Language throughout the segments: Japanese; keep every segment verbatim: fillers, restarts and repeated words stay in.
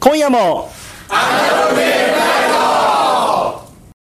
今夜もアナログゲームナイト。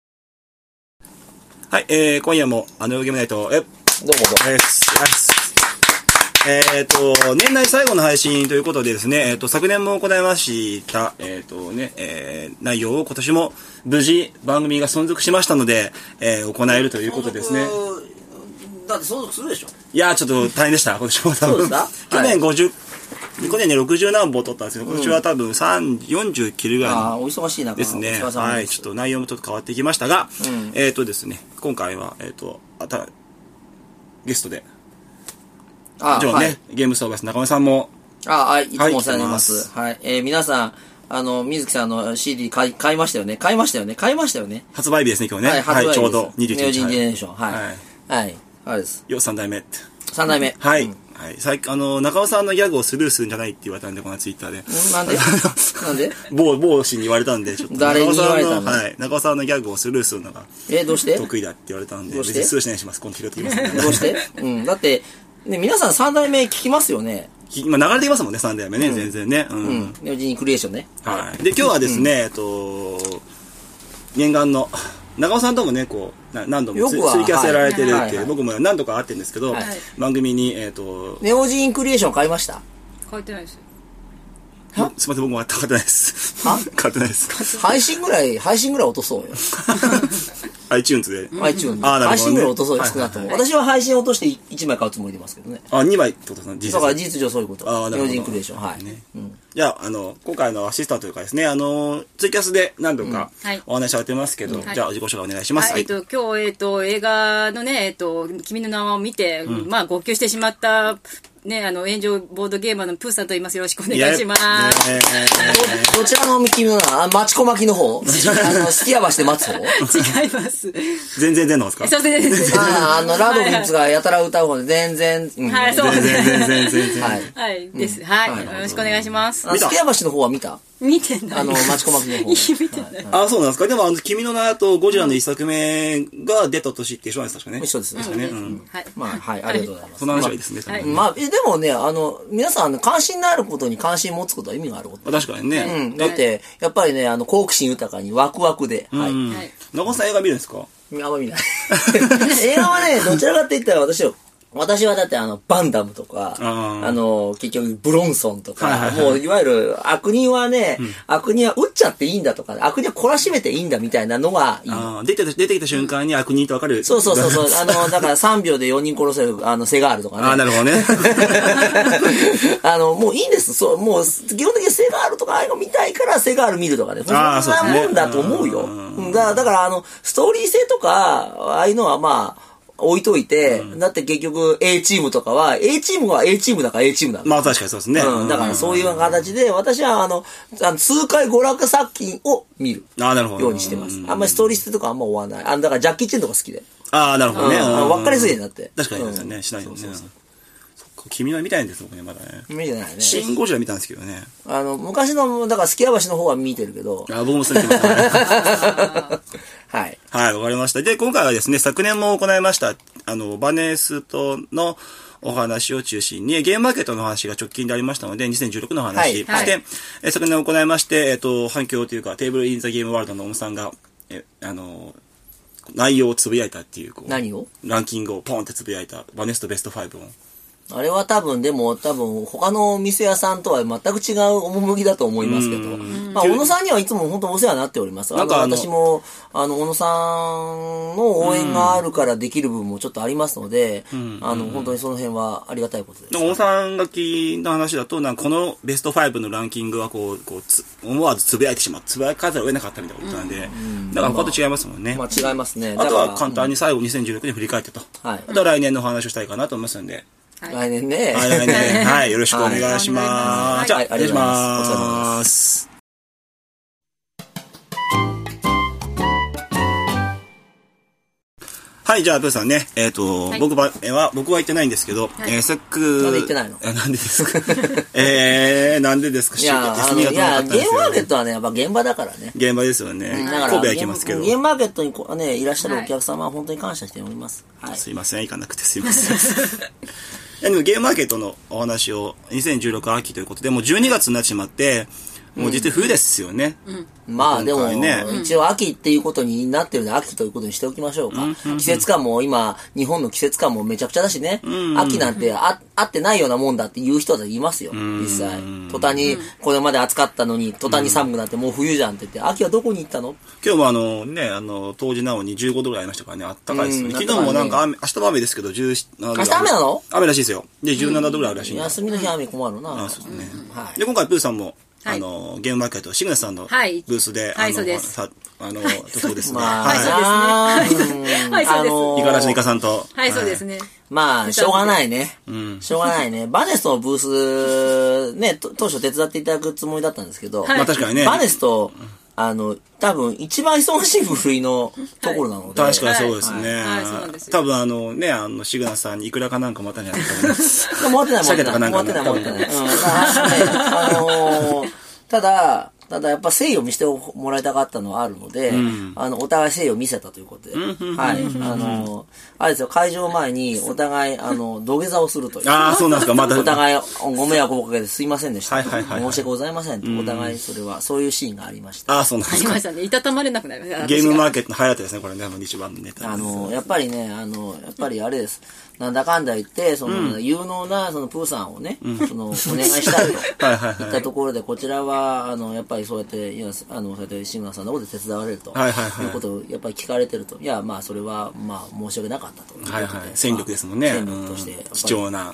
はい、えー、今夜もアナログゲームナイト、え、どうもどうもです。えっと、年内最後の配信ということでですね、えっと、昨年も行いました、えっとね、えー、内容を今年も無事番組が存続しましたので、えー、行えるということですね。 だって存続するでしょ。 いやー、ちょっと大変でした、今年も多分。 そうですか？ 去年ごじゅう、去年ね、ろくじゅう何本撮ったんですけど、今年は多分さんじゅう、よんじゅう切るぐらいああ、お忙しい中ですね。 お疲れ様です。 はい、ちょっと内容もちょっと変わってきましたが、 うん、 えっとですね、今回は、えっと、あた、ゲストで、 あもちろんね、 はい、 ゲームストーバス中村さんも、 あはい、いつもお世話になりはます。はい、えー、皆さん、あの、水木さんの シーディー 買い、買いましたよね。買いましたよね。買いましたよね。 発売日ですね、今日ね。 はい、発売日です。 ちょうどにじゅういちにち。 ネオジンジェネレーション。はい。 はい。 はい。あれです。 よ、さん代目。 さん代目。 はい。 うん、 はい。最近、あの、中尾さんのギャグをスルーするんじゃないって言われたんで、このツイッターで。 なんでなんで某、某氏に言われたんで、ちょっと。 誰に言われたの？ はい。中尾さんのギャグをスルーするのが。 え、どうして得意だって言われたんで、 どうして別にスルーしないします。今度拾ってきます、ね。 どうしてうん。だって、ね、皆さんさん代目聞きますよね。 今流れていますもんね、さん代目ね、うん、全然ね。うん。 うん。ネオジンクリエーションね。 はい。で、今日はですね、うん、えっと、念願の、中尾さんともね、こう、何度もツイキャスやられてるっていう、はいはいはい、僕も何度か会ってるんですけど、はい、番組に、えっと、 ネオジンクリエーション買いました？ 買ってないです。 すみません、僕も買ってないです。 は買ってないです。 配信ぐらい、配信ぐらい落とそうよ。 iTunes で。 iTunes で。 あ、なるほどね。 配信ぐらい落とそうよ、少なくとも。 はいはいはい、 私は配信落としていちまい買うつもりでますけどね。 あ、にまいってことですね。 だから事実上そういうこと。 あ、なるほど。 ネオジンクリエーション。はい。 ね、うん、じゃあ、あの、今回のアシスタントというかですね、あの、ツイキャスで何度かお話しされてますけど、うんはい、じゃあ、自己紹介お願いします。 はい、えっと、今日、えっと、映画のね、えっと、君の名はを見て、うん、まあ、号泣してしまった、ね、あの、炎上ボードゲーマーのプーさんと言います。よろしくお願いします。 ど, どちらの君の名は、町子巻きの方あの、すきや橋で待つ方違います。 全然出んのですか？ そう全然全然。 ああ、あの、ラドウィッツがやたら歌う方で、全然、 うん、はい、そうです。全然全然全然。 はい。 はい、です。はい。よろしくお願いします。 すきや橋の方は見た？ 見てない。 あの、町子巻きの方。 見てない。 あ、そうなんですか。でも、あの、君の名とゴジラの一作目が出た年って一緒なんですかね。 一緒です。 確かね。うん。 はい。まあ、はい、ありがとうございます。 その話はいいですね。 はい。まあ、でもね、あの、皆さん、関心のあることに関心持つことは意味があること。 確かにね。 うん。だって、やっぱりね、あの、好奇心豊かにワクワクで。はい。 中尾さん映画見るんですか？ あんま見ない。映画はね、どちらかって言ったら私は、私はだってあの、バンダムとか、あ, あの、結局ブロンソンとか、はいはいはい、もういわゆる悪人はね、うん、悪人は撃っちゃっていいんだとか、悪人は懲らしめていいんだみたいなのがいい。 あ出て、出てきた瞬間に悪人と分かる。 そうそうそうそう。あの、だからさんびょうでよにん殺せる、あの、セガールとかね。 ああ、なるほどね。 あの、もういいんです。そう、もう、基本的にセガールとかああいうの見たいからセガール見るとかね。そんなもんだと思うよ。うだ, だからあの、ストーリー性とか、ああいうのはまあ、置いといて、うん、だって結局 A チームとかは A チームは A チームだから A チームなんだ。 まあ確かにそうですね。 うん、だからそういう形で私はあの、あの痛快娯楽作品を見るようにしてます。あんまりストーリー性とかあんま追わない。あだからジャッキー・チェンとか好きで。 ああ、なるほどね。 分かりすぎてだって。 確かにそうですね。しないよね。そうそうそう君は見たいんです僕ねまだね。 見てないね。 シン・ゴジラ見たんですけどね。 あの昔のだからすきや橋の方は見てるけど。 あ僕もそうですけど。はいはいわかりました。で今回はですね昨年も行いましたあのバネストのお話を中心にゲームマーケットの話が直近でありましたのでにせんじゅうろくの話、はい、そして、はい、え昨年行いましてえっと反響というかテーブルインザゲームワールドの小野さんがえあの内容をつぶやいたっていうこう何をランキングをポンってつぶやいたバネストベストファイブを。 あれは多分でも多分他のお店屋さんとは全く違う趣だと思いますけど、まあ小野さんにはいつも本当お世話になっております。なんか私もあの小野さんの応援があるからできる部分もちょっとありますので、あの本当にその辺はありがたいことです。 小野さんが聞いた話だとなんかこのベストファイブのランキングはこうこうつ思わずつぶやいてしまうつぶやかざるを得なかったみたいなことなんで、だから他と違いますもんね。 まあ違いますね。 あとは簡単に最後にせんじゅうろくねん振り返ってと、あとは来年の話をしたいかなと思いますんで。 はい、来年ね。 はい、来年。はい、よろしくお願いします。はい、じゃあ、はい、お願いします。はい、じゃあ、プーさんね、えっ、ー、と、はい、僕は、僕は言ってないんですけど、はい、えー、せっく。 なんで言ってないの？ え、なんでですかえー、なんでですか？ いや、あの、いや、ゲームマーケットはね、やっぱ現場だからね。 現場ですよね。だから神戸は行きますけど。 ゲームマーケットにこ、ね、いらっしゃるお客様は本当に感謝しております。 はい。すいません、行かなくてすいません。でもゲームマーケットのお話をにせんじゅうろく秋ということで、もうじゅうにがつになってしまって、 もう実は冬ですよね。 うんまあでも、 ね、 一応秋っていうことになってるので、秋ということにしておきましょうか。うん、季節感も今、日本の季節感もめちゃくちゃだしね。うん、秋なんてあ合ってないようなもんだって言う人はいますよ、実際。途端に、これまで暑かったのに、途端に寒くなってもう冬じゃんって言って、秋はどこに行ったの？ 今日もあのね、あの、当時なおにじゅうごどぐらいありましたからね、あったかいですよね。昨日もなんか雨、明日も雨ですけど、じゅうななど。 明日雨なの？ 雨らしいですよ。で、じゅうななどぐらいあるらしいんで。 休みの日雨困るな。 あ、そうですね。はい。で、今回プーさんも、あの、ゲームマーケット、シグナスさんのブースで、 はい、そうです。 あの、そうですね。 まあ、 はい、そうですね。はい、そうです。 イカラシのイカさんと。 はい、そうですね。 まあ、しょうがないね。しょうがないね。バネスのブース、ね、当初手伝っていただくつもりだったんですけど、 まあ確かにね。 バネスと、あの、多分一番忙しい部類のところなので。 確かにそうですね。多分あのね、あの、シグナスさんにいくらかなんかもらったんじゃないかと思います。 もらってない、もらってない。もらってない、もらってない。あのー、ただ、ただやっぱ誠意を見せてもらいたかったのはあるので、うん、あの、お互い誠意を見せたということで、うん、はい。あの、あれですよ、会場前にお互い、あの、土下座をするという。 ああ、そうなんですか、また。 お互いご迷惑をおかけてすいませんでした。 はいはいはい、はい。 申し訳ございませんと、お互いそれは、そういうシーンがありました。 ああ、そうなんですか。 ありましたね。いたたまれなくなりました。 ゲームマーケットの流行ってですね、これね、一番のネタ。 あの、やっぱりね、あの、やっぱりあれです。なんだかんだ言って、その、うん、有能な、その、プーさんをね、うん、その、お願いしたいと。はいはいはい。言ったところで、こちらは、あの、やっぱりそうやって、いや、あの、そうやって、志村さんのことで手伝われると。はいはいはい。いうことを、やっぱり聞かれてると。いや、まあ、それは、まあ、申し訳なかったと。 はいはい。戦力ですもんね。 戦力として。 貴重な。はい。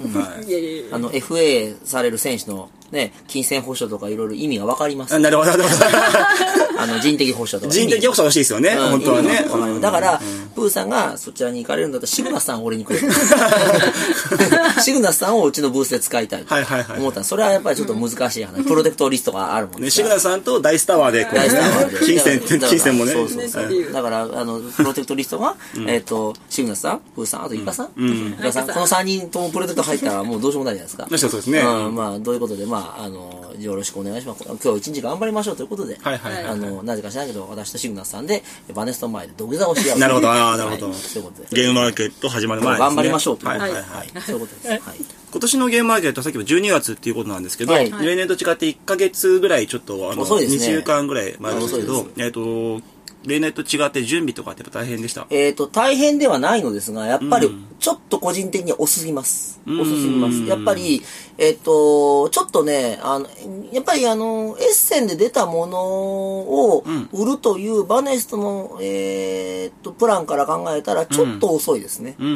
あの、エフエー される選手の、ね、金銭保証とかいろいろ意味がわかります。 なるほど、なるほど。 あの、人的保証とか。 人的保証欲しいですよね、本当はね。 だから、プーさんがそちらに行かれるんだったら、シグナスさんを俺にくれ。シグナスさんをうちのブースで使いたいと思った。それはやっぱりちょっと難しい話。プロテクトリストがあるもんね。 シグナスさんとダイスタワーで、 ダイスタワーで。 金銭、金銭もね。 そうそうそう。だから、あの、プロテクトリストが、えっと、シグナスさん、プーさん、あとイカさんイカさん。このさんにんともプロテクト入ったらもうどうしようもないじゃないですか。 そうですね。 まあ、どういうことで、まあ、あの、よろしくお願いします。今日一日頑張りましょうということで、はいはいはい、あの、なぜか知らないけど、私とシグナスさんで、バネスト前で土下座をし合う。 なるほど、ああ、なるほど。 そういうことで。 ゲームマーケット始まる前ですね。 頑張りましょうという。 はいはいはい。そういうことです。はい。 今年のゲームマーケット、さっきもじゅうにがつっていうことなんですけど、例年と違っていっかげつぐらいちょっと、あの、にしゅうかんぐらい前ですけど、えっと、例年と違って準備とかって大変でした？ えっと、大変ではないのですが、やっぱりちょっと個人的に遅すぎます。遅すぎます。やっぱり、えっと、ちょっとね、あの、やっぱりあの、エッセンで出たものを売るというバネストの、えっと、プランから考えたらちょっと遅いですね。うん、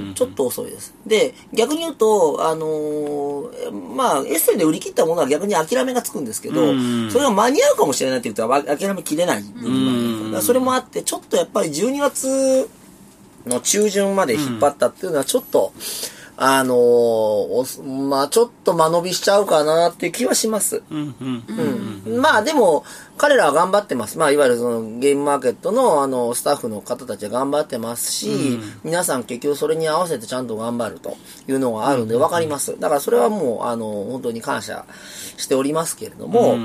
ちょっと遅いです。で、逆に言うと、あの、まあ、エッセンで売り切ったものは逆に諦めがつくんですけど、それが間に合うかもしれないって言ったら諦めきれない。それもあって、ちょっとやっぱりじゅうにがつの中旬まで引っ張ったっていうのはちょっと、うん、あのー、まあちょっと間延びしちゃうかなっていう気はします。うんうんうん、まあでも、彼らは頑張ってます。まあいわゆるそのゲームマーケットのあのスタッフの方たちは頑張ってますし、うん、皆さん結局それに合わせてちゃんと頑張るというのがあるんで分かります。だからそれはもうあの本当に感謝しておりますけれども、うん、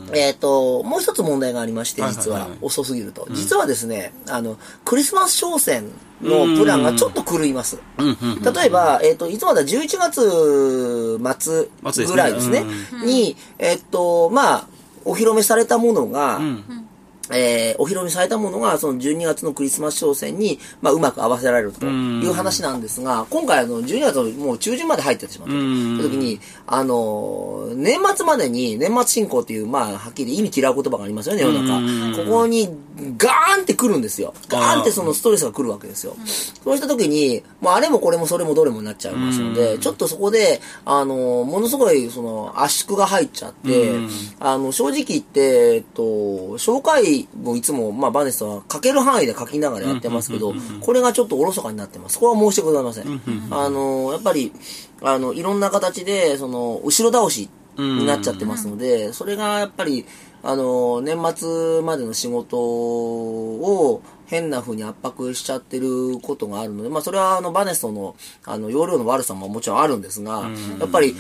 えっと、もう一つ問題がありまして、実は遅すぎると。実はですね、あの、クリスマス商戦のプランがちょっと狂います。例えば、えっと、いつまでじゅういちがつ末ぐらいですね、に、えっと、まあ、お披露目されたものが、うんえー、お披露目されたものが、そのじゅうにがつのクリスマス商戦に、まあ、うまく合わせられるという話なんですが、今回、あの、じゅうにがつのもう中旬まで入ってしまったという時に、あの、年末までに、年末進行っていう、まあ、はっきり意味嫌う言葉がありますよね、世の中。ここに、ガーンって来るんですよ。ガーンってそのストレスが来るわけですよ。そうした時に、まあ、あれもこれもそれもどれもになっちゃいますので、ちょっとそこで、あの、ものすごい、その、圧縮が入っちゃって、あの、正直言って、えっと、紹介もいつも、まあ、バネスは書ける範囲で書きながらやってますけど、これがちょっとおろそかになってます。これは申し訳ございません。あの、やっぱり、あの、いろんな形で、その、後ろ倒しになっちゃってますので、それがやっぱり、あの、年末までの仕事を変な風に圧迫しちゃってることがあるので、まあ、それはあの、バネストの、あの、容量の悪さももちろんあるんですが、やっぱり、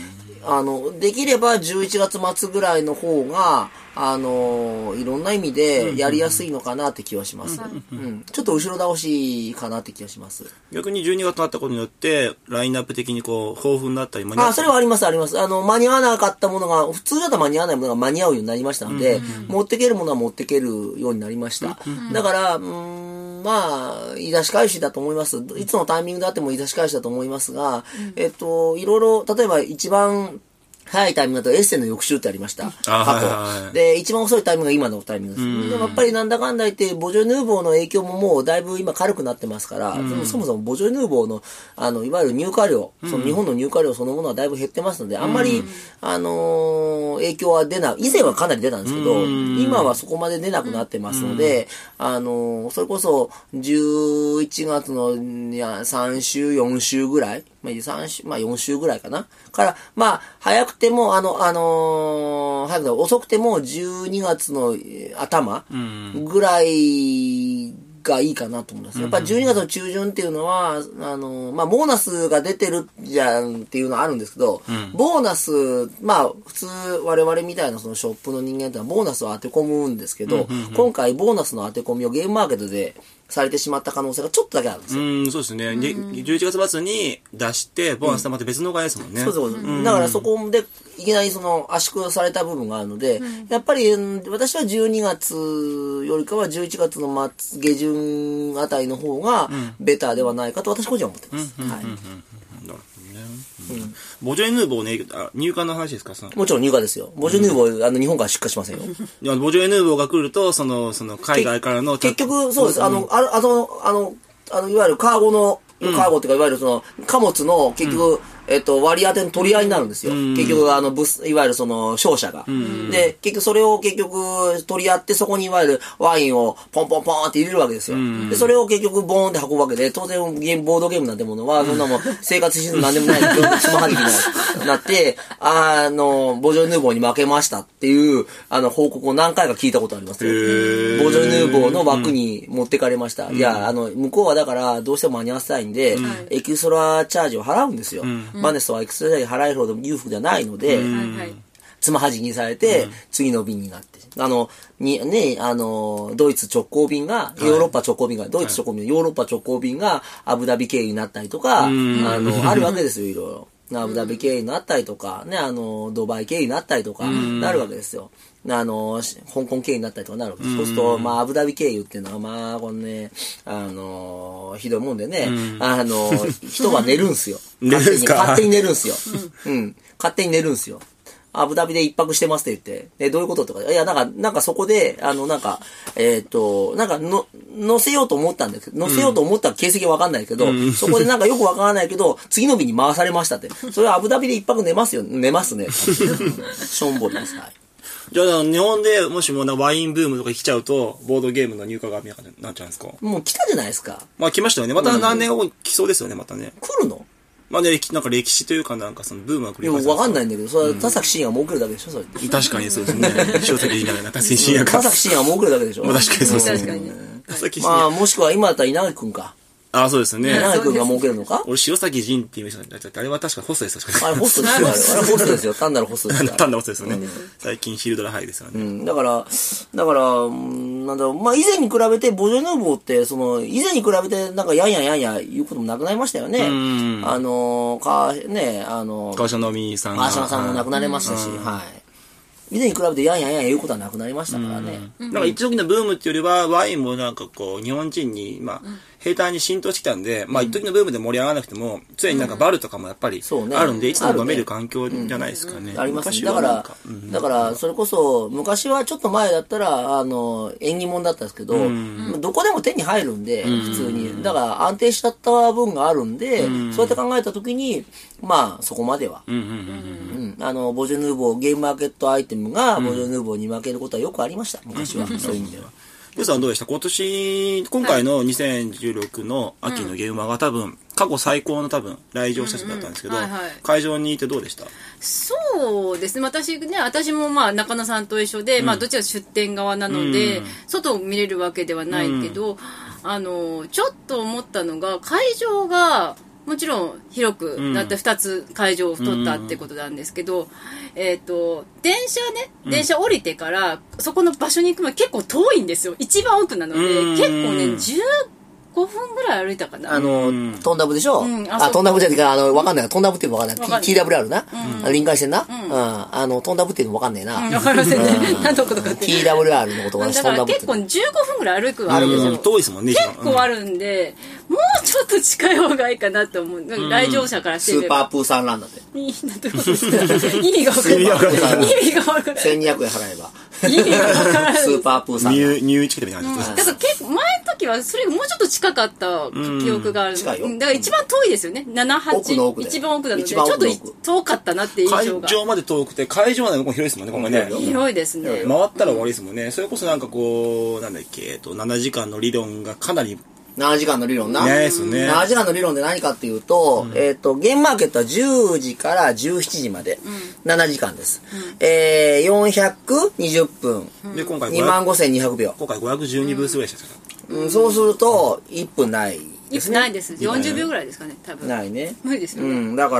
あの、できればじゅういちがつ末ぐらいの方が、あの、いろんな意味でやりやすいのかなって気はします。うん。ちょっと後ろ倒しかなって気がします。 逆にじゅうにがつになったことによって、ラインナップ的にこう、豊富になったり間に合ったり。 あ、それはあります、あります。あの、間に合わなかったものが、普通だと間に合わないものが間に合うようになりましたので、うんうん、持ってけるものは持ってけるようになりました。うんうん、だから、うーん、まあ、言い出し返しだと思います。いつのタイミングであっても言い出し返しだと思いますが、うん、えっと、いろいろ、例えば一番、早いタイミングだとエッセイの翌週ってありました。過去、はいはいはい。で、一番遅いタイミングが今のタイミングです。でもやっぱりなんだかんだ言って、ボジョイヌーボーの影響ももうだいぶ今軽くなってますから、うん、そもそもボジョイヌーボーの、あの、いわゆる入荷量、うん、その日本の入荷量そのものはだいぶ減ってますので、あんまり、うん、あのー、影響は出ない。以前はかなり出たんですけど、うん、今はそこまで出なくなってますので、うん、あのー、それこそじゅういちがつのいやさん週、よん週ぐらい、まあ、さん週、まあ、よん週ぐらいかな。から、まあ、早くても、あの、あのー、早くても遅くてもじゅうにがつの頭ぐらいがいいかなと思います。やっぱりじゅうにがつの中旬っていうのは、あのー、まあ、ボーナスが出てるじゃんっていうのはあるんですけど、うん、ボーナス、まあ、普通我々みたいなそのショップの人間ってのはボーナスを当て込むんですけど、うんうんうん、今回ボーナスの当て込みをゲームマーケットでされてしまった可能性がちょっとだけあるんですよ。 うん、そうですね。うん、じゅういちがつ末に出して、ボーナスとまた別の会ですもんね。 うん、そうそう。うん、だからそこで、いきなりその圧縮された部分があるので、うん、やっぱり私はじゅうにがつよりかはじゅういちがつの末、下旬あたりの方がベターではないかと私個人は思ってます。はい。 うん、ボジョイヌーボーね、あ、入荷の話ですか？そのもちろん入荷ですよ。ボジョイヌーボー、うん、あの日本から出荷しませんよ。 いや、ボジョイヌーボーが来ると、その、その海外からの結局そうです。うん、あの、あの、あの、あの、いわゆるカーゴの、カーゴっていうか、いわゆるその、貨物の結局、うん、えっと、割り当ての取り合いになるんですよ。うん、結局、あの、ブス、いわゆるその、商社が。うん、で、結局それを結局取り合って、そこにいわゆるワインをポンポンポンって入れるわけですよ。うん、で、それを結局ボーンって運ぶわけで、当然ゲーム、ボードゲームなんてものは、そんなもん、生活システムなんでもない、つまはじきになって、あの、ボジョイヌーボーに負けましたっていう、あの、報告を何回か聞いたことありますよ。ボジョイヌーボーの枠に持ってかれました。うん、いや、あの、向こうはだから、どうしても間に合わせたいんで、うん、エキストラチャージを払うんですよ。うん、バネストはエキストラチャージ払えるほど裕福ではないので、つまはじきにされて、うん、次の便になって。あの、に、ね、あの、ドイツ直行便が、ヨーロッパ直行便が、はい、ドイツ直行便、ヨーロッパ直行便がアブダビ経由になったりとか、あの、あるわけですよ、いろいろ。アブダビ経由になったりとか、ね、あの、ドバイ経由になったりとか、なるわけですよ。あの、香港経由になったりとかなるわけです。そうすると、まあ、アブダビ経由っていうのは、まあ、このね、あの、ひどいもんでね、あの、人が寝るんすよ。勝手に、勝手に寝るんすよ。うん。勝手に寝るんすよ。アブダビで一泊してますって言って、え、どういうこととか、いや、なんか、なんかそこで、あの、なんか、えっと、なんかの、乗せようと思ったんだけど、乗せようと思った形跡はわかんないけど、うん、そこでなんかよくわからないけど、次の日に回されましたって。それはアブダビで一泊寝ますよ、寝ますね。しょんぼりです。はい。 じゃあ、日本でもしもワインブームとか来ちゃうと、ボードゲームの入荷が見なくなっちゃうんですか？ もう来たじゃないですか。 まあ来ましたよね。また何年後に来そうですよね、またね。 来るの？ まあね、なんか歴史というかなんかそのブームが来る。いや、わかんないんだけど、それは田崎真也が儲けるだけでしょ、それ。 確かにそうですね。小説じゃないな、田崎真也が。 田崎真也が儲けるだけでしょ。 まあ確かにそうですね。 確かにね。 まあ、もしくは今だったら稲垣くんか。 ああ、そうですね。 稲垣くんが儲けるのか？ 俺、塩崎仁っていう人だった。あれは確かホストです、確かに。あれホストですよ、あれ。あれホストですよ。単なるホストですよ。 単なるホストですよね。最近ヒルドラハイですよね。 うん。だから、だから、なんだろう、まあ以前に比べて、ボジョイヌーボーって、その、以前に比べて、なんかやんややんや言うこともなくなりましたよね。あの、か、ね、あの、 川島美さんが。川島さんも亡くなりましたし、はい。以前に比べてやんややんや言うことはなくなりましたからね。 うん、なんか一時のブームっていうよりは、ワインもなんかこう、日本人に、まあ、平坦に浸透してきたんで、まあ一時のブームで盛り上がらなくても、常になんかバルとかもやっぱりあるんで、いつでも飲める環境じゃないですかね。 ありますね。だから、だから、それこそ、昔はちょっと前だったら、あの、縁起物だったんですけど、どこでも手に入るんで、普通に。だから安定しちゃった分があるんで、そうやって考えたときに、まあ、そこまでは。あの、ボジョヌーボー、ゲームマーケットアイテムが、ボジョヌーボーに負けることはよくありました、昔は。そういう意味では。 ゆうさんどうでした？今年、今回のにせんじゅうろくの秋のゲームマが多分、過去最高の多分、来場者数だったんですけど、会場にいてどうでした？ そうですね。私ね、私もまあ中野さんと一緒で、うん、まあどちら出店側なので、うん、外を見れるわけではないけど、うん、あの、ちょっと思ったのが、会場が、 もちろん広くなってふたつ会場を取ったってことなんですけど、うん、えっと、電車ね、電車降りてから、そこの場所に行くまで結構遠いんですよ。一番奥なので、結構ね、じゅうごふんぐらい歩いたかな。 あの、トンダブでしょ、うん、あ、トンダブじゃねえか、あの、わかんない。トンダブっていうのわかんない。ティーダブリューアール な。うん、臨海線な。うん。あの、トンダブっていうのわかんねえな。わかりませんね。何のことかって。ティーダブリューアール のことがだから結構じゅうごふんぐらい歩くあるんですよ。 遠いですもんね、 結構あるんで、もうちょっと近い方がいいかなと思う。来場者からしてスーパープーさんランだって。 いいなということですね。意味がわからない。意味がわからない。 せんにひゃくえん払えば。 意味がわからない。 スーパープーさん。 入入チケットみたいな感じです。だから結構前の時はそれがもうちょっと近かった記憶がある。 近いよ。 だから一番遠いですよね。なな、はち。一番奥なので、ちょっと遠かったなっていう印象が。 会場まで遠くて、会場まで向こう広いですもんね、今回ね。 広いですね。 回ったら終わりですもんね。それこそなんかこう、なんだっけ、えっと、ななじかんの理論がかなり、 ななじかんの理論な。 ねですね。 ななじかんの理論で何かっていうと、うん、えっ、ー、と、ゲームマーケットはじゅうじからじゅうしちじまで、うん、ななじかんです。うん、えー、よんひゃくにじゅっぷん。うん、で、今回にまんごせんにひゃくびょう。 今回ごひゃくじゅうにブースぐらいでしたから、うん。そうすると、いっぷんないですね。 ないです。よんじゅうびょうぐらいですかね、多分。 ないね。 無理ですよね。 うん。だから、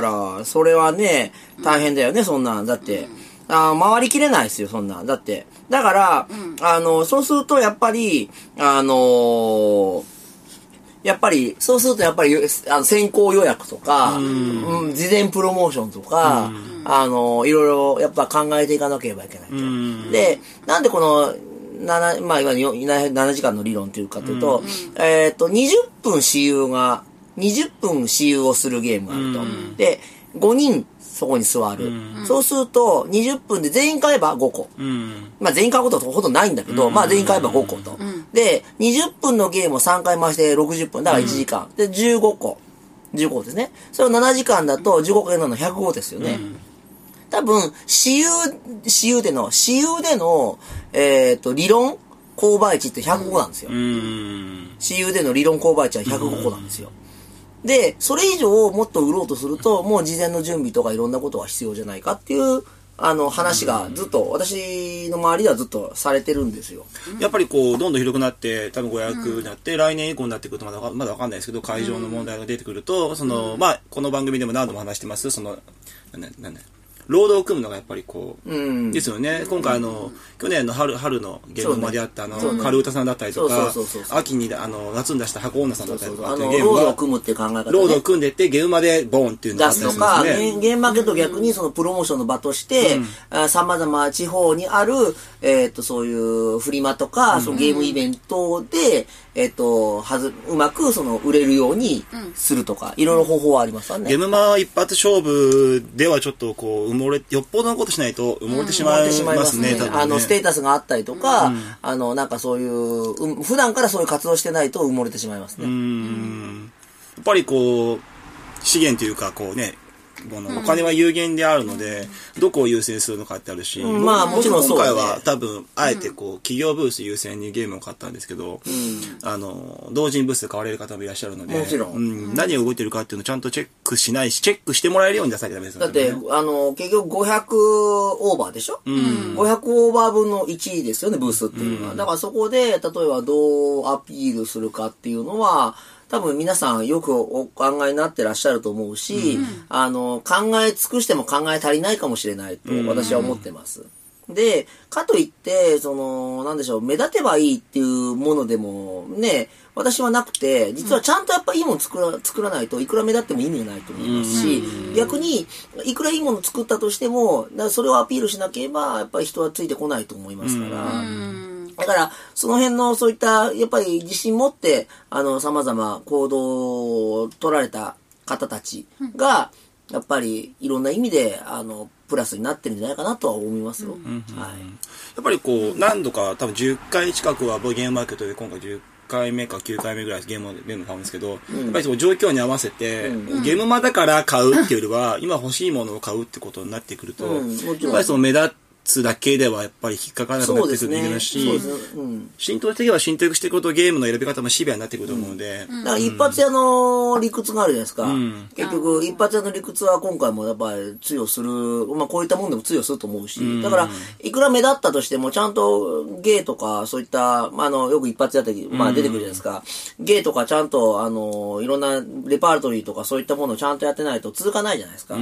それはね、大変だよね、そんなん。だって、うん、あ回りきれないですよ、そんなん。だって。だから、うん、あの、そうすると、やっぱり、あのー、やっぱり、そうするとやっぱり、あの先行予約とか、うん、事前プロモーションとか、あの、いろいろやっぱ考えていかなければいけないと。で、なんでこの、なな、まあ、いわゆるななじかんの理論というかというと、えっと、にじゅっぷん私有が、にじゅっぷん私有をするゲームがあると。で、ごにんそこに座る。そうすると、にじゅっぷんで全員買えばごこ。まあ全員買うことはほとんどないんだけど、まあ全員買えばごこと。で、にじゅっぷんのゲームをさんかい回してろくじゅっぷん。だからいちじかん。で、じゅうごこ。じゅうごこですね。それをななじかんだとじゅうごかけるななひゃくごですよね。多分、私有、私有での、私有での、えっと、理論購買値ってひゃくごなんですよ。私有での理論購買値はひゃくごこなんですよ。で、それ以上もっと売ろうとすると、もう事前の準備とかいろんなことが必要じゃないかっていう、あの、話がずっと、私の周りではずっとされてるんですよ。 やっぱりこう、どんどん広くなって、多分ごひゃくになって、うん、来年以降になってくるとまだ、まだわかんないですけど、会場の問題が出てくると、うん、その、まあ、この番組でも何度も話してます、その、なんだ、なんだ、労働を組むのがやっぱりこう、うん、ですよね。今回あの、うん、去年の春、春のゲームまであったあの、カルータさんだったりとか、秋にあの、夏に出した箱女さんだったりとかっていうゲームが、 労働を組むっていう考え方、ね。 労働を組んでって、ゲームまでボーンっていうのがあったりするんですね。 出すとか、ゲームマーケット逆にそのプロモーションの場として、うん、様々地方にある、えっと、そういうフリマとか、うん、そのゲームイベントで、えっと、はず、うまくその売れるようにするとか、うん、いろいろ方法はありますよね。 ゲームマ一発勝負ではちょっとこう、埋もれ、よっぽどのことしないと埋もれてしまいますね、うん、多分ね。 あの、ステータスがあったりとか、うん、あの、なんかそういう、うん、普段からそういう活動してないと埋もれてしまいますね。 うん。やっぱりこう、資源というか、こうね、このお金は有限であるので、うん、どこを優先するのかってあるし、 うん、まあもちろんそうだね。 今回は多分あえてこう企業ブース優先にゲームを買ったんですけど、うん、あの同人ブースで買われる方もいらっしゃるので、 もちろん、 うん、何が動いてるかっていうのをちゃんとチェックしないし、チェックしてもらえるように出さなきゃダメですよね。 だってあの結局ごひゃくオーバーでしょ、うん、ごひゃくオーバー分のいちですよね、ブースっていうのは、うん、だからそこで例えばどうアピールするかっていうのは多分皆さんよくお考えになってらっしゃると思うし、うん、あの考え尽くしても考え足りないかもしれないと私は思ってます。うん、で、かといってそのなんでしょう、目立てばいいっていうものでもね、私はなくて、実はちゃんとやっぱいいもの作ら作らないといくら目立っても意味がないと思いますし、うん、逆にいくらいいもの作ったとしても、だからそれをアピールしなければやっぱり人はついてこないと思いますから。うんだから、その辺のそういった、やっぱり自信持って、あの、様々行動を取られた方たちが、やっぱりいろんな意味で、あの、プラスになってるんじゃないかなとは思いますよ。うんはい、やっぱりこう、何度か、多分じゅっかい近くはゲームマーケットで今回じゅっかいめかきゅうかいめぐらいゲームゲーム買うんですけど、うん、やっぱりその状況に合わせて、うん、ゲームマだから買うっていうよりは、今欲しいものを買うってことになってくると、うん、やっぱりその目立つだけではやっぱり引っかからなくなってくる人間だし、 そうですね。そうですね。うん。 浸透していけば浸透していくことゲームの選び方もシビアになってくると思うので。 だから一発屋の理屈があるじゃないですか。 うん、 結局、一発屋の理屈は今回もやっぱり通用する、まあこういったもんでも通用すると思うし、うん、だから、いくら目立ったとしても、ちゃんとゲーとか、そういった、まああの、よく一発屋って、まあ出てくるじゃないですか。うん、ゲーとかちゃんと、あの、いろんなレパートリーとかそういったものをちゃんとやってないと続かないじゃないですか。うん、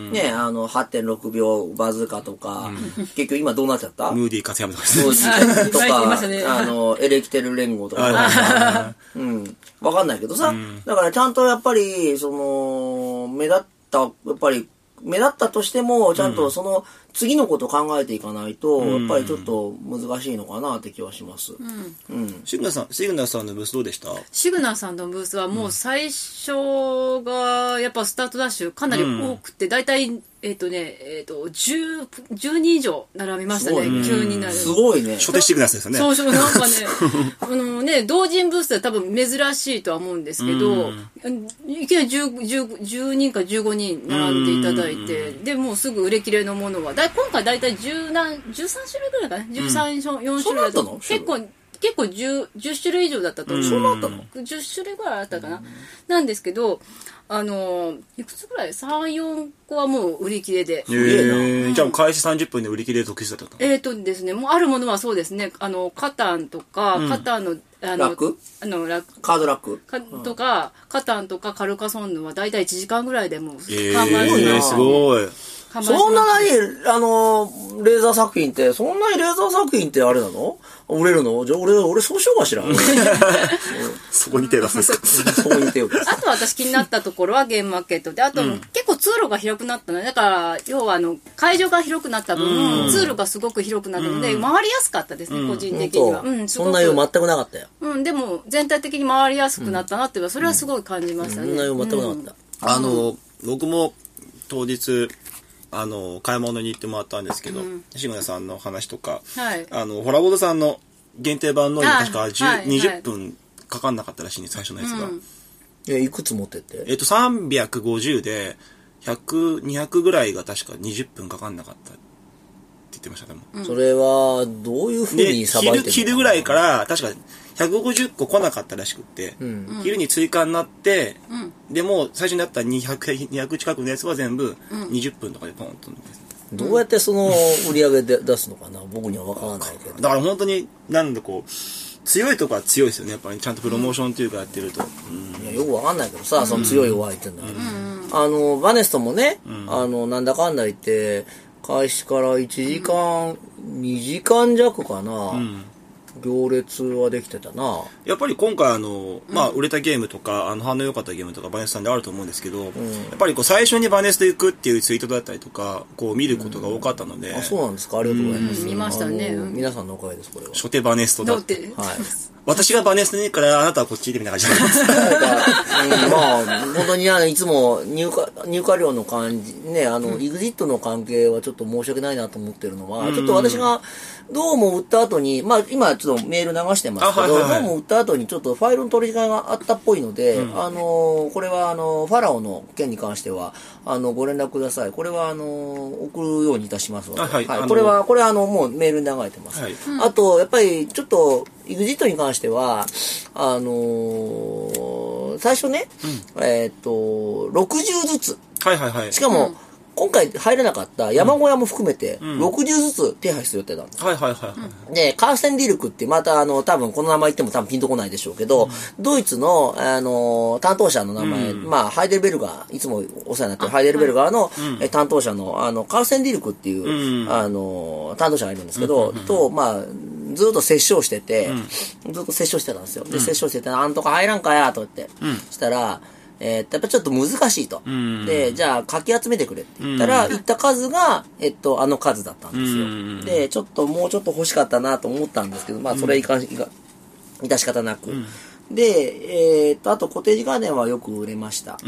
ね、あの、はってんろくびょうバズーカとか、うん、結局今どうなっちゃったムーディー勝山とかですね。ムーディーとか、ね、あの、エレキテル連合とか。うん。わかんないけどさ、うん、だからちゃんとやっぱり、その、目立った、やっぱり、目立ったとしても、ちゃんとその、次のことを考えていかないと、うん、やっぱりちょっと難しいのかなって気はします。うん。 うん。シグナさん、シグナさんのブースどうでした？ シグナさんのブースはもう最初が、やっぱスタートダッシュかなり多くて、だいたい、えっとね、えっと、じゅう、じゅうにん以上並びましたね、急になる。 すごいね。 初手シグナスですよね。 そうそう、なんかね、あのね、同人ブースで多分珍しいとは思うんですけど、いきなりじゅう、じゅう、じゅうにんかじゅうごにん並んでいただいて、で、もうすぐ売れ切れのものは、だ今回だいたいじゅう何、じゅうさん種類ぐらいかな、じゅうさん、よん種類だと、結構、結構じゅう、じゅっ種類以上だったと思う。 そうなったの ? じゅっ 種類ぐらいあったかな。なんですけど、あの、いくつぐらい ?さん、よんこはもう売り切れで。 えー、じゃあ開始さんじゅっぷんで売り切れ続出だったの？ えーとですね、もうあるものはそうですね、あの、カタンとか、うん、カタンの、あの、 ラックあのラックカードラックかとか、うん、カタンとかカルカソンヌはだいたいいちじかんぐらいでもう完売する。えー、すごい。 そんなに、あの、レーザー作品って、そんなにレーザー作品ってあれなの？売れるの？じゃあ俺、俺そうしようかしら。 そこに手出すんですか？ そこに手を出す。 あと私気になったところはゲームマーケットで、あと、うん、結構通路が広くなったので、だから、要はあの、会場が広くなった分、うん、通路がすごく広くなったので、うん、回りやすかったですね、うん、個人的には。 うん、そんな用全くなかったよ。 うん、でも全体的に回りやすくなったなっていうのは、それはすごい感じましたね。 そんな用全くなかった。 あの、僕も当日、あの買い物に行ってもらったんですけど、うん、志村さんの話とか、はい、あのホラボードさんの限定版の確か、はい、にじゅっぷんかかんなかったらしいね、最初のやつが。 うん、えいくつ持ってって？ えっとさんびゃくごじゅうでひゃく、にひゃくぐらいが確かにじゅっぷんかかんなかったって言ってました。でも、 うん、それはどういうふうにさばいてるの？ 昼ぐらいから確かひゃくごじゅっこ来なかったらしくって、うん、昼に追加になって、うん、でも最初になったにひゃく、にひゃく近くのやつは全部にじゅっぷんとかでポンと、 うん、どうやってその売り上げで出すのかな、僕には分からないけど。 だから本当になんだこう強いとこは強いですよね、やっぱりちゃんとプロモーションっていうかやってると、 うん、いやよく分かんないけどさ、その強い弱いっていうのは、うん、あのバネストもね、うん、あのなんだかんだ言って開始からいちじかん、うん、にじかん弱かな、うん、行列はできてたな。 やっぱり今回あの、まあ、売れたゲームとかあの反応良かったゲームとかバネスさんであると思うんですけど、うん、やっぱりこう最初にバネスで行くっていうツイートだったりとかこう見ることが多かったので、うん、 あそうなんですか、ありがとうございます、 うん、見ましたね、 皆さんのおかげです。これは初手バネストだって、 はい、 私がバネストに行くからあなたはこっち行ってみたいな感じですなんか、うん、まあ本当にいつも入荷入荷量の感じね、あの、うん、エグジットの関係はちょっと申し訳ないなと思ってるのは、うん、ちょっと私がどうも売った後に、まあ今ちょっとメール流してますけど、はいはいはい、どうも売った後にちょっとファイルの取り替えがあったっぽいので、うん、あのこれはあのファラオの件に関してはあのご連絡ください。これはあの送るようにいたしますので、はいはい、これはこれはあのもうメールに流れてます。はい、あとやっぱりちょっとエグジットに関してはあのー、最初ね、うん、えっ、ー、とろくじゅうずつ、 はいはいはい、 しかも、うん、今回入れなかった山小屋も含めてろくじゅうずつ手配する予定なんです、 うん、はいはいはい、はい、 でカーセンディルクってまたあの多分この名前言っても多分ピンとこないでしょうけど、うん、ドイツのあの担当者の名前、うん、まあハイデルベルガーいつもお世話になってるハイデルベルガーの、うん、担当者のあのカーセンディルクっていう、うん、あの担当者がいるんですけど、うん、とまあずっと折衝してて、うん、ずっと折衝してたんですよ。で、折衝してて、なんとか入らんかや、と言って。うん、したら、えー、っと、やっぱちょっと難しいと。うん、で、じゃあ、かき集めてくれって言ったら、うん、言った数が、えっと、あの数だったんですよ。うん、で、ちょっと、もうちょっと欲しかったなと思ったんですけど、まあ、それいか、いか、致し方なく。うん、で、えー、っと、あと、コテージガーデンはよく売れました。 うん、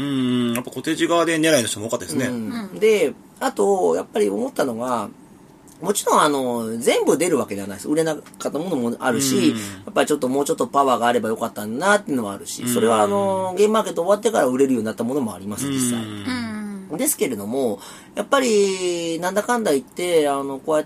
やっぱコテージガーデン狙いの人も多かったですね。うん、 で、あと、やっぱり思ったのが、もちろんあの全部出るわけではないです。売れなかったものもあるし、やっぱりちょっともうちょっとパワーがあればよかったんだなっていうのはあるし、それはあのゲームマーケット終わってから売れるようになったものもあります、実際。 ですけれども、やっぱり、なんだかんだ言って、あの、こうやって、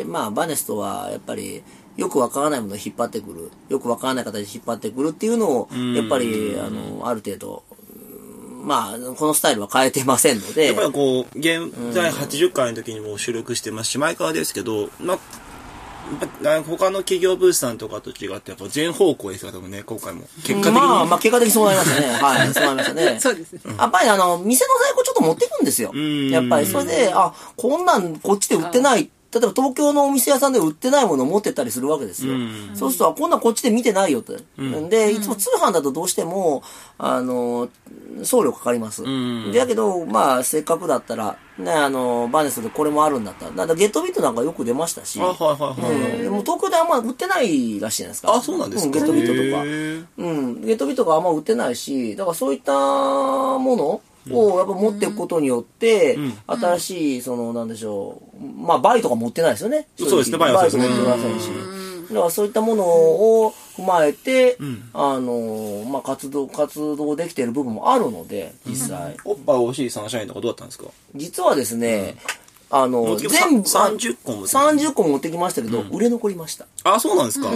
まあ、バネストは、やっぱり、よくわからないものを引っ張ってくる。よくわからない形で引っ張ってくるっていうのを、やっぱり、あの、ある程度、まあ、このスタイルは変えてませんので。 やっぱりこう、現在はちじゅっかいの時にも収録してますし、前からですけど、まあ、他の企業ブースさんとかと違って、やっぱ全方向ですからもね、今回も。結果的に。 まあ、まあ、結果的にそうなりましたね。はい、そうなりましたね。 そうですね。 やっぱりあの、店の在庫ちょっと持っていくんですよ。やっぱり、それで、あ、こんなんこっちで売ってない。例えば東京のお店屋さんで売ってないものを持ってったりするわけですよ。そうすると、こんなんこっちで見てないよって。で、いつも通販だとどうしても、あの、送料かかります。で、だけど、まあ、せっかくだったら、ね、あの、バネストでこれもあるんだったら。だからゲットビットなんかよく出ましたし。 あ、はいはいはい。 うん。でも東京であんま売ってないらしいじゃないですか。 あ、そうなんですか。 うん、ゲットビットとか。うん。ゲットビットがあんま売ってないし、だからそういったものをやっぱ持っていくことによって、うん、新しい、その、なんでしょう。まあ、バイとか持ってないですよね。 そうですね、バイはそうですね。 バイとか持ってませんし。だからそういったものを踏まえて、うん、あの、まあ、活動、活動できている部分もあるので、実際。 うん、おっぱい欲しいサンシャインとかどうだったんですか？ 実はですね、うん、あの、全部、 さんじゅっこもさんじゅっこ持ってきましたけど、うん、売れ残りました。 あ、そうなんですか？ うん、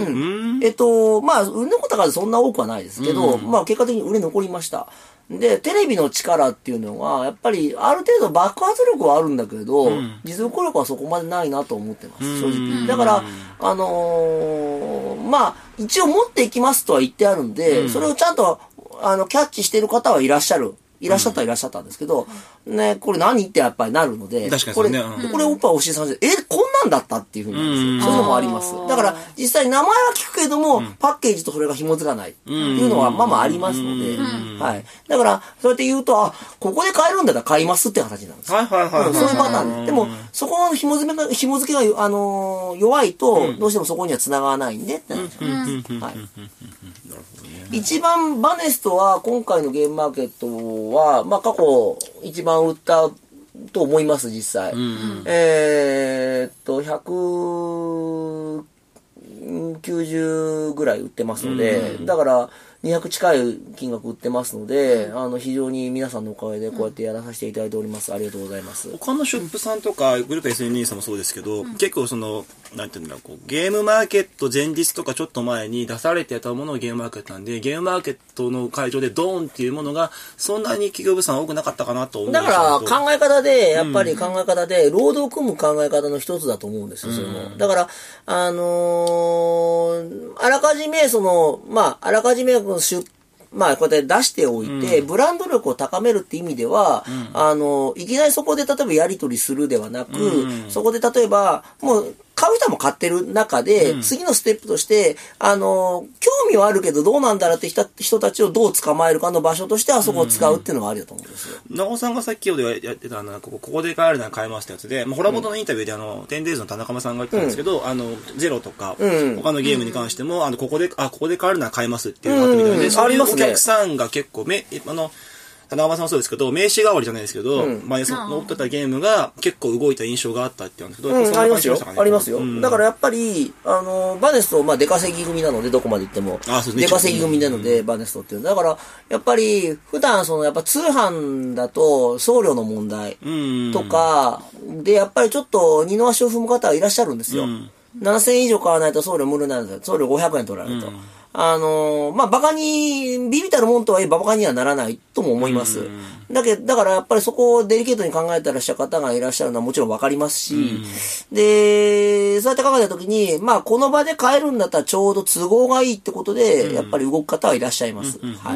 えっと、まあ、売れ残った数そんな多くはないですけど、うん、まあ、結果的に売れ残りました。で、テレビの力っていうのは、やっぱり、ある程度爆発力はあるんだけど、うん、実力力はそこまでないなと思ってます、正直。だから、あのー、まあ、一応持っていきますとは言ってあるんで、うん、それをちゃんと、あの、キャッチしている方はいらっしゃる。いらっしゃったらいらっしゃったんですけど、うん、ね、これ何ってやっぱりなるので、 確かにそうね、 これ、これおっぱいおしいさんじゅう、え、こんなんだったっていうふうになるんですよ。うん、そういうのもあります。だから、実際名前は聞くけども、うん、パッケージとそれが紐づかないっていうのはまあまあありますので、うん、はい。だから、そうやって言うと、あ、ここで買えるんだったら買いますって形なんですよ。 はいはいはい、はい。 そういうパターンで。でも、そこの紐付けが、紐付けが、あのー、弱いと、どうしてもそこには繋がらないんでってなっちゃいます。はい。一番バネストは今回のゲームマーケットは、まあ過去一番売ったと思います実際。うんうん、えー、っと、ひゃくきゅうじゅうぐらい売ってますので、うんうん、だからにひゃく近い金額売ってますので、うん、あの非常に皆さんのおかげでこうやってやらさせていただいております。ありがとうございます。 他のショップさんとかグループ エスエヌイー さんもそうですけど、うん、結構そのなんていうんだろう、こうゲームマーケット前日とかちょっと前に出されてたものがゲームマーケットなんで、ゲームマーケットの会場でドーンっていうものがそんなに企業物産多くなかったかなと思うんですけど。 だから考え方でやっぱり考え方で労働を組む考え方の一つだと思うんですよ。それもだからあのー、あらかじめそのまああらかじめ出まあ、こうやって出しておいて、うん、ブランド力を高めるって意味では、うん、あの、いきなりそこで例えばやり取りするではなく、うん、そこで例えば、もう、買う人も買ってる中で、うん、次のステップとして、あの、興味はあるけどどうなんだろうって人、人たちをどう捕まえるかの場所としてあそこを使うっていうのはありだと思うんですよ。 なおさんがさっきでやってた、あの、ここ、ここで買えるなら買えますってやつで、まあ、ホラボトのインタビューであの、テンデイズの田中間さんが言ってたんですけど、うん、あの、ゼロとか、うん、他のゲームに関しても、あの、ここで、あ、ここで買えるなら買えますっていうのがあったみたいで、うん、そういうお客さんが結構、め、あの、田中さんもそうですけど、名刺代わりじゃないですけど、うん、前その乗ってたゲームが結構動いた印象があったって言うんですけど、 うん、ありますよ。ありますよ。うん、だからやっぱり、あの、バネスト、まあ、出稼ぎ組なので、どこまで行っても。あ、そうですね。出稼ぎ組なので、うん、バネストっていう。だから、やっぱり、普段、その、やっぱ通販だと、送料の問題とか、で、やっぱりちょっと、二の足を踏む方はいらっしゃるんですよ。うん、ななせんえん以上買わないと送料無料になるんですよ。送料ごひゃくえん取られると。うん、あのー、まあ、バカに、ビビたるもんとはいえバカにはならないとも思います。だけど、だからやっぱりそこをデリケートに考えてらっしゃる方がいらっしゃるのはもちろんわかりますし、で、そうやって考えたときに、まあ、この場で買えるんだったらちょうど都合がいいってことで、やっぱり動く方はいらっしゃいます。はい。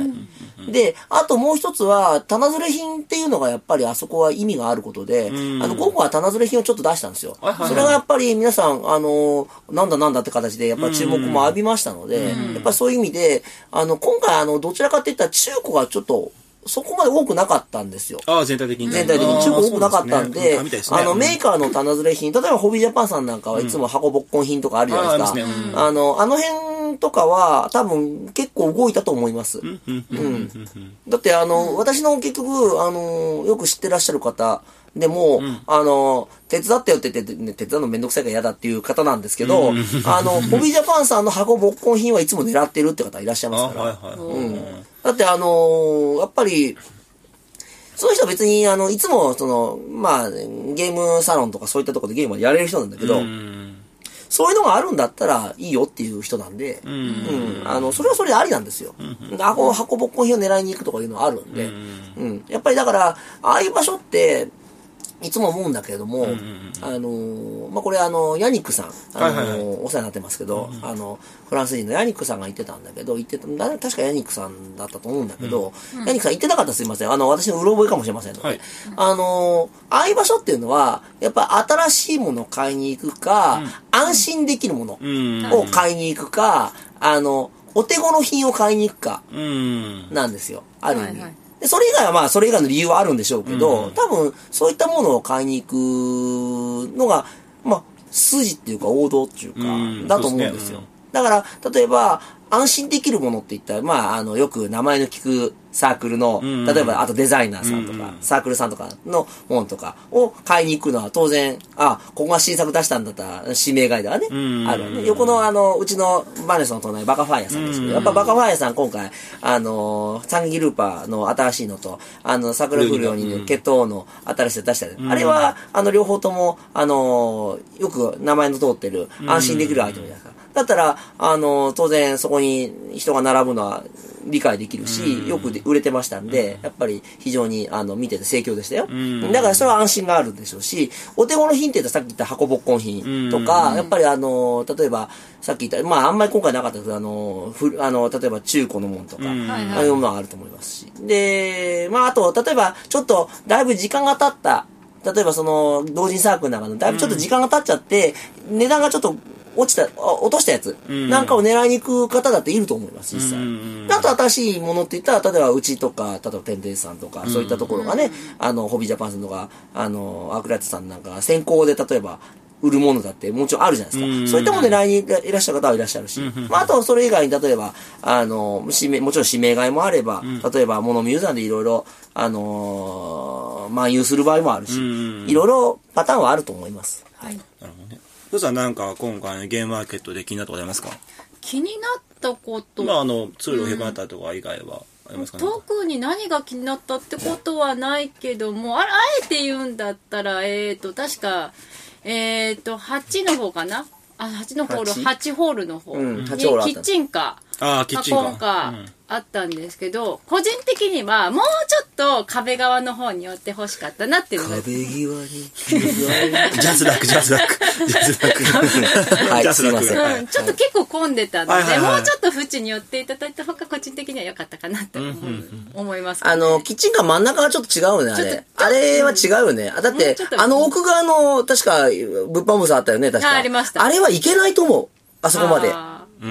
で、あともう一つは、棚ずれ品っていうのがやっぱりあそこは意味があることで、あの、午後は棚ずれ品をちょっと出したんですよ。それがやっぱり皆さん、あの、なんだなんだって形で、やっぱり注目も浴びましたので、やっぱりそういう意味で、あの、今回あの、どちらかっていったら中古がちょっと、そこまで多くなかったんですよ。 ああ、全体的に。 全体的に中古多くなかったんで、あ, で、ね、あの、メーカーの棚ずれ品、例えばホビージャパンさんなんかはいつも箱ぼっこん品とかあるじゃないですか。うん、あ, ねうん、あの、あの辺とかは多分結構動いたと思います。うん。だってあの、私の結局、あの、よく知ってらっしゃる方、でも、うん、あの、手伝ってよって言って、ね、手伝うのめんどくさいから嫌だっていう方なんですけど、うん、あの、ホビージャパンさんの箱ぼっこん品はいつも狙ってるって方いらっしゃいますから。はいはいうん、だってあのー、やっぱり、 そういう人は別に、あの、いつも、その、まあ、ゲームサロンとかそういったところでゲームをやれる人なんだけど、そういうのがあるんだったらいいよっていう人なんで、うん、あの、それはそれでありなんですよ。箱、箱ぼっこん品を狙いに行くとかいうのはあるんで、うん、やっぱりだから、ああいう場所って、いつも思うんだけれども、うんうんうん、あのー、まあ、これあの、ヤニックさん、あのーはいはいはい、お世話になってますけど、うんうん、あの、フランス人のヤニックさんが言ってたんだけど、言ってた、確かヤニックさんだったと思うんだけど、うん、ヤニックさん言ってなかったらすいません。あの、私のうろ覚えかもしれませんので、はい、あのー、ああいう場所っていうのは、やっぱ新しいものを買いに行くか、うん、安心できるものを買いに行くか、あの、お手頃品を買いに行くか、なんですよ。ある意味。はいはい、でそれ以外はまあ、それ以外の理由はあるんでしょうけど、うん、多分、そういったものを買いに行くのが、まあ、筋っていうか王道っていうか、うん、だと思うんですよ。だから、例えば、安心できるものって言ったら、まあ、あの、よく名前の聞くサークルの、うん、例えば、あとデザイナーさんとか、うん、サークルさんとかの本とかを買いに行くのは当然、あ、ここが新作出したんだったら、指名外ではね、うん、あるわね。横のあの、うちのバネスの隣、バカファイヤーさんですけど、うん、やっぱバカファイヤーさん今回、あの、サンギルーパーの新しいのと、あの、桜降るように、ね、血統の新しいの出したり、うん、あれは、あの、両方とも、あの、よく名前の通ってる、安心できるアイテムじゃないですか。だったら、あの、当然そこに人が並ぶのは理解できるし、よく売れてましたんで、やっぱり非常にあの見てて盛況でしたよ。だからそれは安心があるでしょうし、お手頃品って言ったらさっき言った箱ぼっこん品とか、やっぱりあの、例えばさっき言った、まああんまり今回なかったけど、あの、ふあの例えば中古のものとか、ああいうものはあると思いますし。で、まああと、例えばちょっとだいぶ時間が経った、例えばその、同人サークルの中のだいぶちょっと時間が経っちゃって、値段がちょっと落ちた、落としたやつなんかを狙いに行く方だっていると思います、実際。あと新しいものって言ったら、例えばうちとか、例えばテンテンさんとか、そういったところがね、あの、ホビージャパンさんとか、あの、アークライトさんなんか、先行で例えば、売るものだってもちろんあるじゃないですか。そういったもので狙いにいらっしゃる方はいらっしゃるし。まあ、あとそれ以外に例えば、あの、指名、もちろん指名買いもあれば、例えば物見ユーザーでいろいろ、あのー、漫遊する場合もあるし、いろいろパターンはあると思います。はい。 なるほどね。どうさんなんか今回のゲームマーケットで気になったことありますか？ 気になったこと。 まあ、あの、ツールをへばったとか以外はありますかね？ 特に何が気になったってことはないけども、あれ、あえて言うんだったら、えっと、確か、えっと、はちの方かな？あ、はちのホール、はちホールの方に、キッチンカー、 あ、キッチンカー。 加工カーあったんですけど、個人的にはもうちょっと壁側の方に寄ってほしかったなっていうのが。 壁際に。ジャズラック、ジャズラック。ジャズラック。 はい、すいません。 うん、ちょっと結構混んでたので、はいはいはい、もうちょっと縁に寄っていただいた方が個人的には良かったかなって思う、うんうん、思います、ね。 あの、キッチンカー真ん中がちょっと違うよね、あれ。あれは違うよね。だって、あの奥側の、確か、物販ブースあったよね、確か。 あ、ありました。 あれはいけないと思う。あそこまで。 うん、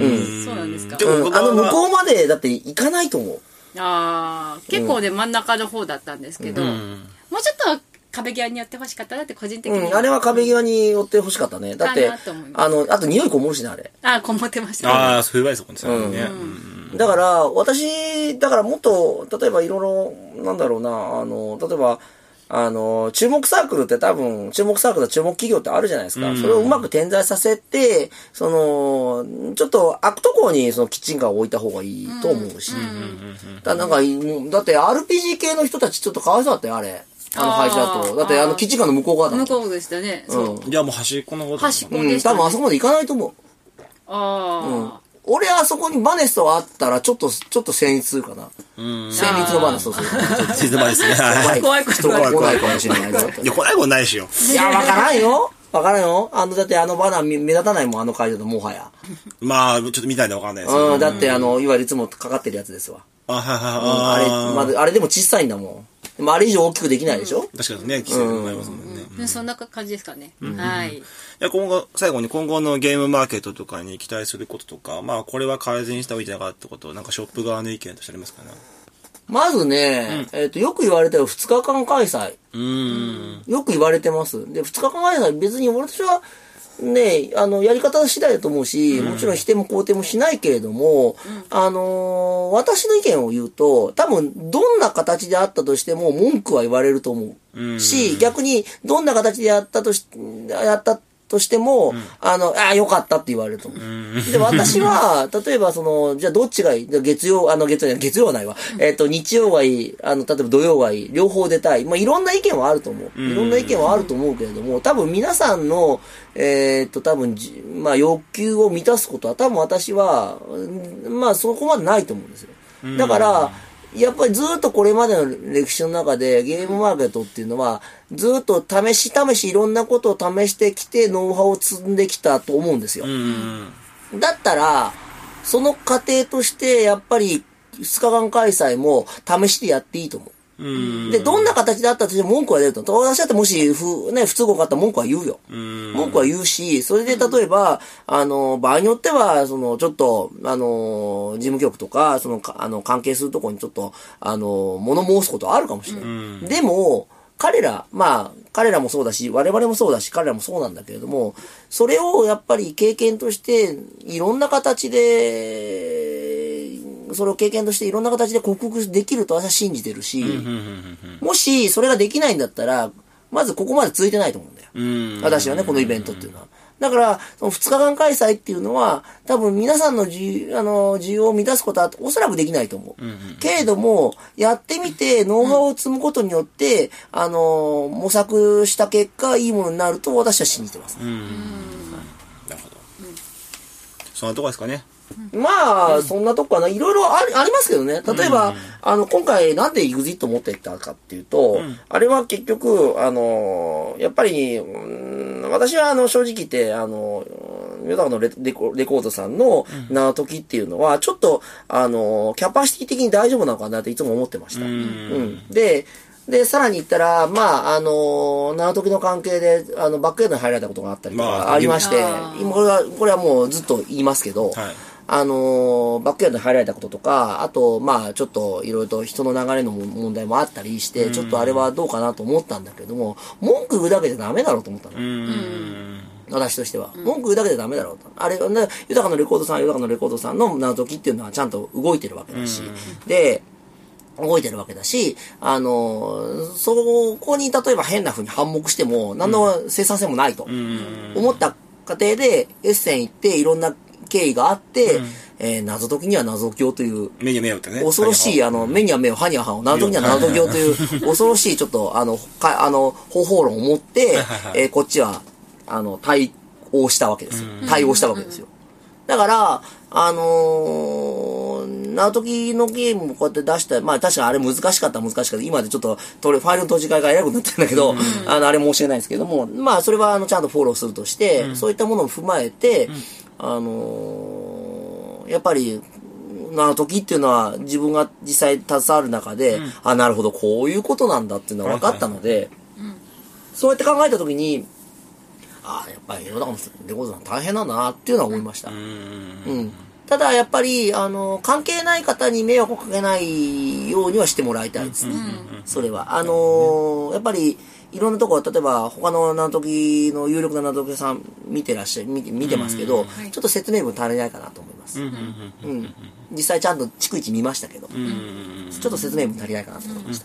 そうなんですか。 うん、あの向こうまでだって行かないと思う。 ああ、結構ね、うん、真ん中の方だったんですけど、うん、もうちょっと壁際に寄ってほしかったなって個人的に、 うん、あれは壁際に寄ってほしかったね。だってあのあと匂いこもるしね、あれ。 ああ、こもってましたね。ああ、そういう場合そこですよね、 うん、だから私だからもっと例えばいろいろなんだろうな、あの例えばあの、注目サークルって多分、注目サークルと注目企業ってあるじゃないですか。うん、それをうまく点在させて、その、ちょっと悪ところにそのキッチンカーを置いた方がいいと思うし。だなんか、だって アールピージー 系の人たちちょっとかわいそうだったよ、あれ。あの会社だと。だってあのキッチンカーの向こう側だもん。 向こうでしたね。そう。 いやもう端っこの方だ、ね。端っこでした、ね。 うん、多分あそこまで行かないと思う。 ああ。うん。 俺あそこにバネストあったらちょっとちょっと戦慄するかな。戦慄のバネストする。 戦慄のバネストね。 怖いこと怖い怖いかもしれない。 いや、怖いことないしよ。 いや、わからんよ。わからんよ。あの、だってあのバナー目立たないもん、あの会場でもはや。 まあ、ちょっと見たいでわかんないですよ。 うん、だってあの、いわゆるいつもかかってるやつですわ。 あ、はいはいはい。あれ、まだ、あれでも小さいんだもん。でもあれ以上大きくできないでしょ？ 確かにね、規制でございますもんね。 そんな感じですかね。はい。 いや今後、最後に今後のゲームマーケットとかに期待することとか、まあこれは改善した方がいいんじゃないかってことを、なんかショップ側の意見としてありますかね。 まずね、うん、えっと、よく言われたよ、ふつかかん開催。 うーん。 よく言われてます。で、ふつかかん開催、別に私は、ね、あの、やり方次第だと思うし、うん、もちろん否定も肯定もしないけれども、うん、あのー、私の意見を言うと、多分、どんな形であったとしても文句は言われると思う。うん、し、逆に、どんな形でやったとし、やったとしても、うん、あの、ああ、よかったって言われると思う。うん、で、私は、例えばその、じゃあどっちがいい月曜、あの、月曜、月曜はないわ。えっと、日曜がいい、あの、例えば土曜がいい、両方出たい。まあ、いろんな意見はあると思う。いろんな意見はあると思うけれども、多分皆さんの、えー、っと、多分、まあ、欲求を満たすことは、多分私は、まあ、そこまでないと思うんですよ。だから、やっぱりずっとこれまでの歴史の中でゲームマーケットっていうのはずっと試し試しいろんなことを試してきてノウハウを積んできたと思うんですよ。だったらその過程としてやっぱりふつかかん開催も試してやっていいと思う。で、どんな形であったとしても文句は出ると。私だってもし不、ね、不都合があったら文句は言うよ。文句は言うし、それで例えば、あの、場合によっては、その、ちょっと、あの、事務局とか、その、あの、関係するところにちょっと、あの、物申すことはあるかもしれない。でも、彼ら、まあ、彼らもそうだし、我々もそうだし、彼らもそうなんだけれども、それをやっぱり経験として、いろんな形で、それを経験としていろんな形で克服できると私は信じてるし、もしそれができないんだったら、まずここまで続いてないと思うんだよ。私はね、このイベントっていうのは。だから、そのふつかかん開催っていうのは、多分皆さんの需あの需要を満たすことはおそらくできないと思う。けれども、やってみて、ノウハウを積むことによって、あの、模索した結果、いいものになると私は信じてます。 なるほど。そんなとこですかね。 まあ、そんなとこかな。いろいろあり、ありますけどね。例えば、うん、あの、今回なんで エグジット 持ってきたかっていうと、うん、あれは結局、あの、やっぱり、うん、私はあの、正直言って、あの、豊かのレレコレコードさんの縄解きっていうのは、ちょっと、あの、キャパシティ的に大丈夫なのかなっていつも思ってました。うん。うん、で、で、さらに言ったら、まあ、あの、縄解きの関係で、あの、バックエンドに入られたことがあったりとかありまして、今これは、これはもうずっと言いますけど、はい、あのー、バックヤードに入られたこととか、あと、まあ、ちょっと、いろいろと人の流れの問題もあったりして、ちょっとあれはどうかなと思ったんだけども、文句言うだけじゃダメだろうと思ったの。私としては。文句言うだけじゃダメだろうと。あれ、豊かのレコードさん、豊かのレコードさんの謎解きっていうのはちゃんと動いてるわけだし、で、動いてるわけだし、あのー、そこに例えば変な風に反目しても、何の生産性もないと思った過程で、エッセン行っていろんな経緯があって、うん、えー、謎解きには謎解きをという、 目には目をってね。 恐ろしい、あの、目には目を、歯には歯を、謎解きには謎解きをという、恐ろしい、ちょっと、あの、か、あの、方法論を持って、えー、こっちは、あの、対応したわけですよ。対応したわけですよ。だから、あのー、謎解きのゲームをこうやって出したら、まあ確かにあれ難しかった難しかった。今でちょっと、ファイルの閉じ替えが偉くなってるんだけど、あの、あれ申し訳ないですけども、まあそれは、あの、ちゃんとフォローするとして、うん、そういったものを踏まえて、うん、あのー、やっぱり、謎解きっていうのは自分が実際携わる中で、うん、あ、なるほど、こういうことなんだっていうのは分かったので、そうやって考えたときに、ああ、やっぱり世の中のレコードさん大変なんだなっていうのは思いました。うん。ただやっぱり、あの、関係ない方に迷惑をかけないようにはしてもらいたいですね。それは。あのー、やっぱり、いろんなところ、例えば他の謎解きの有力な謎解きさん見てらっしゃる、見て、見てますけど、ちょっと説明文足りないかなと思います。うん。実際ちゃんと逐一見ましたけど、ちょっと説明文足りないかなと思いました。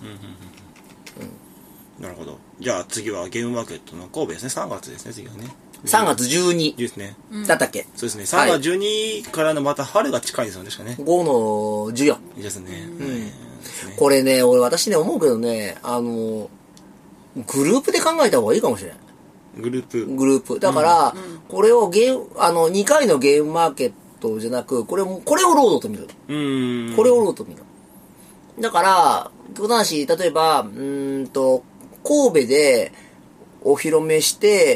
なるほど。じゃあ次はゲームマーケットの神戸ですね。さんがつですね、次はね。 さんがつじゅうに。 ですね。 だったっけ？ そうですね。さんがつじゅうにからのまた春が近いですよね、確かね。 ごのじゅうよん。 ですね。 うん。これね、俺私ね、思うけどね、あの、グループで考えた方がいいかもしれない。 グループ。 グループ。だから、これをゲーム、あの、にかいのゲームマーケットじゃなく、これも、これをロードと見る。うん。これをロードと見る。だから、ことなし、例えば、うーんと、神戸でお披露目して、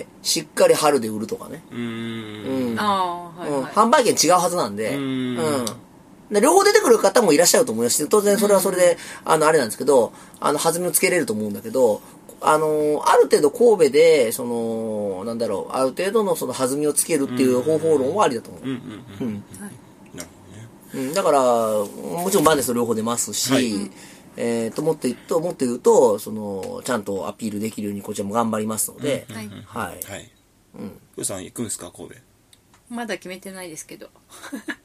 しっかり春で売るとかね。うーん。ああ、はい、はい、うん。販売権違うはずなんで。うん。うんで両方出てくる方もいらっしゃると思いますし、当然それはそれで、あの、あれなんですけど、あの、弾みをつけれると思うんだけど、あの、ある程度神戸で、その、なんだろう、ある程度のその弾みをつけるっていう方法論はありだと思う。うん。うん。うん。なるほどね。うん。だから、もちろんバネス両方出ますし、はい、えー、と思って、と思って言うと、その、ちゃんとアピールできるようにこちらも頑張りますので、はい。はい。はい。 うん。ふうさん行くんですか、神戸。 まだ決めてないですけど。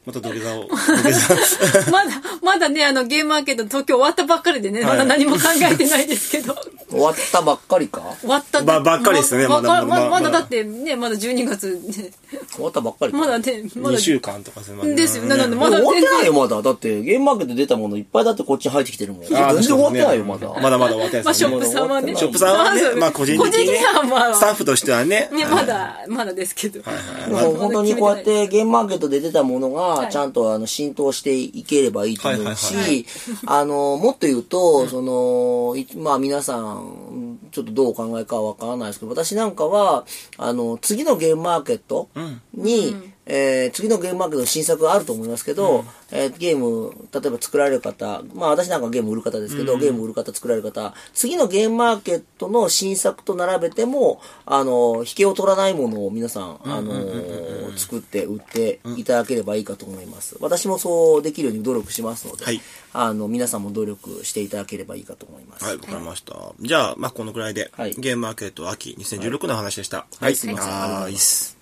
また土下座を。土下座まだ、まだね、あの、ゲームマーケット東京終わったばっかりでね、はい、まだ何も考えてないですけど。 終わったばっかりか終わったば、ばっかりですね、 まだ。まだ、まだだってね、まだじゅうにがつ、ね。 終わったばっかりか。 まだね、まだ。 にしゅうかんとかするまで。 ですよ。なので、まだ終わってないよ、まだ。だって、ゲームマーケット出たものいっぱいだってこっちに入ってきてるもん。全然終わってないよ、まだ。 まだまだ終わってないです。 まあ、ショップさんはね。 ショップさんはね、まあ、個人的にね、スタッフとしてはね。 ね、まだ、まだですけど。 もう本当にこうやってゲームマーケットで出たものが、ちゃんとあの浸透していければいいと思うし、あの、もっと言うと、その、まあ皆さん、ちょっとどうお考えかはわからないですけど、私なんかは、あの、次のゲームマーケットに、うんえー、次のゲームマーケットの新作があると思いますけど、うんえー、ゲーム、例えば作られる方、まあ私なんかゲーム売る方ですけど、うん、ゲーム売る方、作られる方、次のゲームマーケットの新作と並べても、あの、引けを取らないものを皆さん、あの、作って売っていただければいいかと思います。私もそうできるように努力しますので、はい、あの、皆さんも努力していただければいいかと思います。 はい、わかりました。じゃあ、まあこのくらいで、はい、ゲームマーケット秋にせんじゅうろくの話でした。 はい、すみません。 はい。